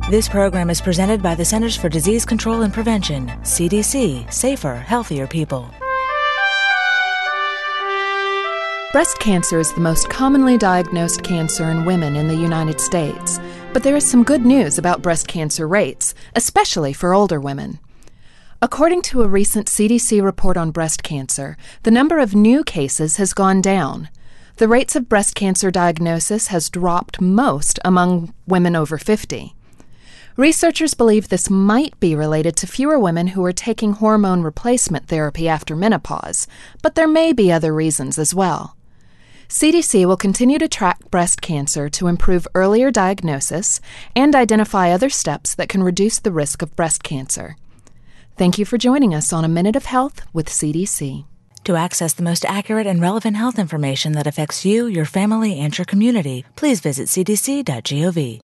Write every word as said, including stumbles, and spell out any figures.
This program is presented by the Centers for Disease Control and Prevention, C D C, safer, healthier people. Breast cancer is the most commonly diagnosed cancer in women in the United States, but there is some good news about breast cancer rates, especially for older women. According to a recent C D C report on breast cancer, the number of new cases has gone down. The rates of breast cancer diagnosis has dropped most among women over fifty. Researchers believe this might be related to fewer women who are taking hormone replacement therapy after menopause, but there may be other reasons as well. C D C will continue to track breast cancer to improve earlier diagnosis and identify other steps that can reduce the risk of breast cancer. Thank you for joining us on A Minute of Health with C D C. To access the most accurate and relevant health information that affects you, your family, and your community, please visit c d c dot gov.